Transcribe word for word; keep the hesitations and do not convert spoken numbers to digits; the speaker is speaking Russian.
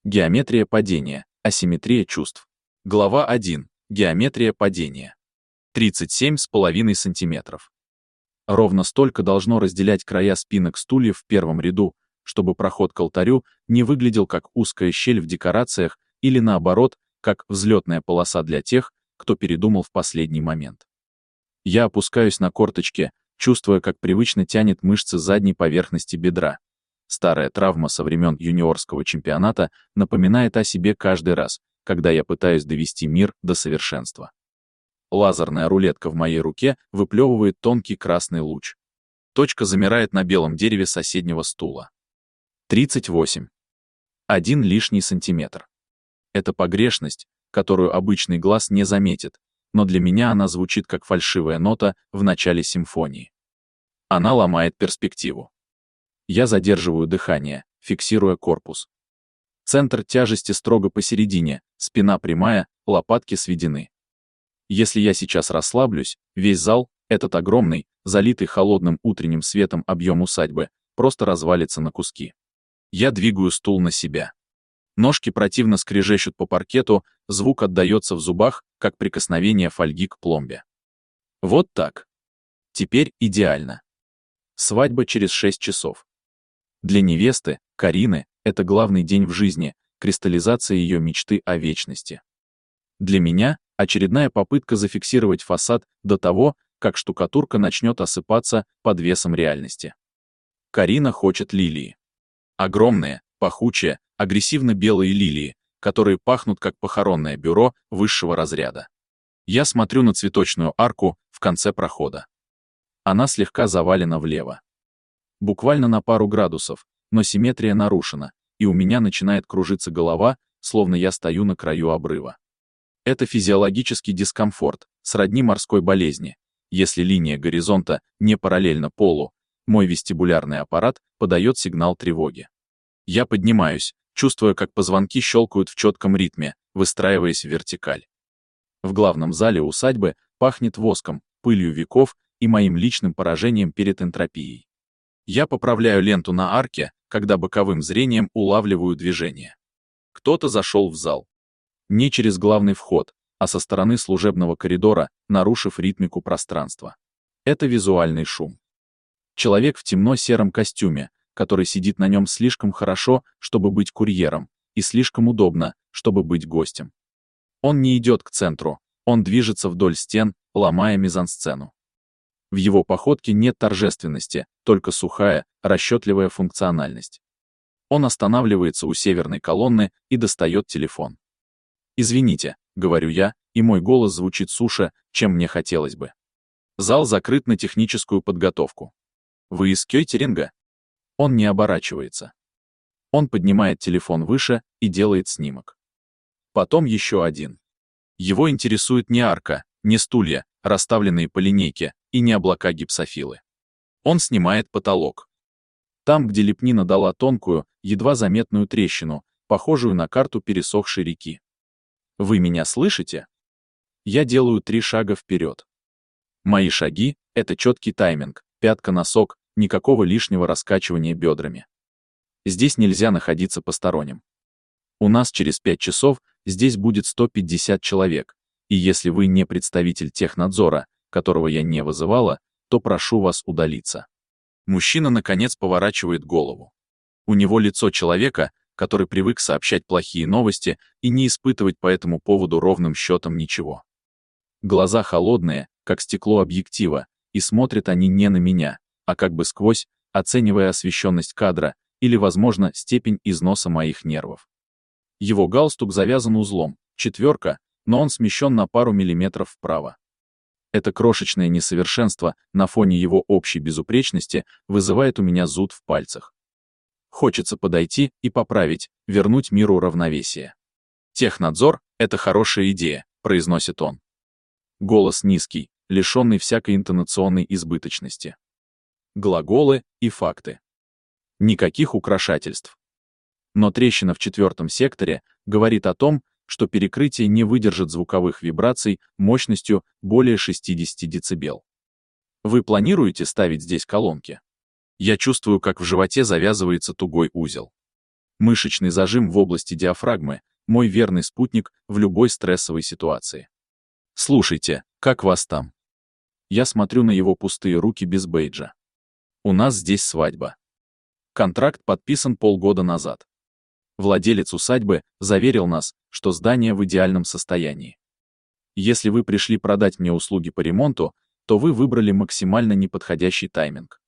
Геометрия падения. Асимметрия чувств. Глава один. Геометрия падения. тридцать семь с половиной сантиметров. Ровно столько должно разделять края спинок стульев в первом ряду, чтобы проход к алтарю не выглядел как узкая щель в декорациях или, наоборот, как взлетная полоса для тех, кто передумал в последний момент. Я опускаюсь на корточки, чувствуя, как привычно тянет мышцы задней поверхности бедра. Старая травма со времен юниорского чемпионата напоминает о себе каждый раз, когда я пытаюсь довести мир до совершенства. Лазерная рулетка в моей руке выплевывает тонкий красный луч. Точка замирает на белом дереве соседнего стула. тридцать восемь. Один лишний сантиметр. Это погрешность, которую обычный глаз не заметит, но для меня она звучит как фальшивая нота в начале симфонии. Она ломает перспективу. Я задерживаю дыхание, фиксируя корпус. Центр тяжести строго посередине, спина прямая, лопатки сведены. Если я сейчас расслаблюсь, весь зал, этот огромный, залитый холодным утренним светом объем усадьбы, просто развалится на куски. Я двигаю стул на себя. Ножки противно скрежещут по паркету, звук отдаётся в зубах, как прикосновение фольги к пломбе. Вот так. Теперь идеально. Свадьба через шесть часов. Для невесты, Карины, это главный день в жизни, кристаллизация ее мечты о вечности. Для меня — очередная попытка зафиксировать фасад до того, как штукатурка начнет осыпаться под весом реальности. Карина хочет лилии. Огромные, пахучие, агрессивно-белые лилии, которые пахнут как похоронное бюро высшего разряда. Я смотрю на цветочную арку в конце прохода. Она слегка завалена влево. Буквально на пару градусов, но симметрия нарушена, и у меня начинает кружиться голова, словно я стою на краю обрыва. Это физиологический дискомфорт, сродни морской болезни. Если линия горизонта не параллельна полу, мой вестибулярный аппарат подает сигнал тревоги. Я поднимаюсь, чувствуя, как позвонки щелкают в четком ритме, выстраиваясь в вертикаль. В главном зале усадьбы пахнет воском, пылью веков и моим личным поражением перед энтропией. Я поправляю ленту на арке, когда боковым зрением улавливаю движение. Кто-то зашел в зал. Не через главный вход, а со стороны служебного коридора, нарушив ритмику пространства. Это визуальный шум. Человек в темно-сером костюме, который сидит на нем слишком хорошо, чтобы быть курьером, и слишком удобно, чтобы быть гостем. Он не идет к центру, он движется вдоль стен, ломая мизансцену. В его походке нет торжественности, только сухая, расчетливая функциональность. Он останавливается у северной колонны и достает телефон. «Извините», — говорю я, и мой голос звучит суше, чем мне хотелось бы. Зал закрыт на техническую подготовку. «Вы из кейтеринга?» Он не оборачивается. Он поднимает телефон выше и делает снимок. Потом еще один. Его интересует не арка, не стулья, расставленные по линейке, и не облака гипсофилы. Он снимает потолок. Там, где лепнина дала тонкую, едва заметную трещину, похожую на карту пересохшей реки. Вы меня слышите? Я делаю три шага вперед. Мои шаги — это четкий тайминг, пятка-носок, никакого лишнего раскачивания бедрами. Здесь нельзя находиться посторонним. У нас через пять часов здесь будет сто пятьдесят человек, и если вы не представитель технадзора, которого я не вызывала, то прошу вас удалиться. Мужчина, наконец, поворачивает голову. У него лицо человека, который привык сообщать плохие новости и не испытывать по этому поводу ровным счетом ничего. Глаза холодные, как стекло объектива, и смотрят они не на меня, а как бы сквозь, оценивая освещенность кадра или, возможно, степень износа моих нервов. Его галстук завязан узлом, четверка, но он смещен на пару миллиметров вправо. Это крошечное несовершенство на фоне его общей безупречности вызывает у меня зуд в пальцах. Хочется подойти и поправить, вернуть миру равновесие. «Технадзор — это хорошая идея», — произносит он. Голос низкий, лишенный всякой интонационной избыточности. Глаголы и факты. Никаких украшательств. Но трещина в четвертом секторе говорит о том, что перекрытие не выдержит звуковых вибраций мощностью более шестидесяти децибел. Вы планируете ставить здесь колонки? Я чувствую, как в животе завязывается тугой узел. Мышечный зажим в области диафрагмы – мой верный спутник в любой стрессовой ситуации. Слушайте, как вас там? Я смотрю на его пустые руки без бейджа. У нас здесь свадьба. Контракт подписан полгода назад. Владелец усадьбы заверил нас, что здание в идеальном состоянии. Если вы пришли продать мне услуги по ремонту, то вы выбрали максимально неподходящий тайминг.